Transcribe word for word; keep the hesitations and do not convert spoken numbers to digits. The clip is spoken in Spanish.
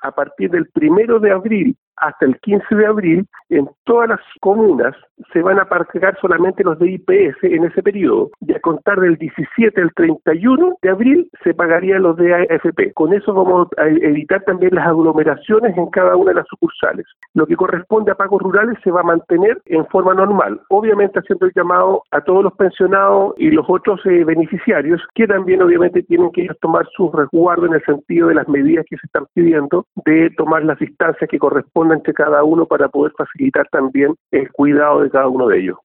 a partir del primero de abril hasta el quince de abril, en todas las comunas se van a pagar solamente los de I P S en ese periodo, y a contar del diecisiete al treinta y uno de abril se pagarían los de A F P. Con eso vamos a evitar también las aglomeraciones en cada una de las sucursales. Lo que corresponde a pagos rurales se va a mantener en forma normal, obviamente haciendo el llamado a todos los pensionados y los otros eh, beneficiarios, que también obviamente tienen que ellos tomar su resguardo en el sentido de las medidas que se están pidiendo, de tomar las distancias que corresponden entre cada uno para poder facilitar también el cuidado de cada uno de ellos.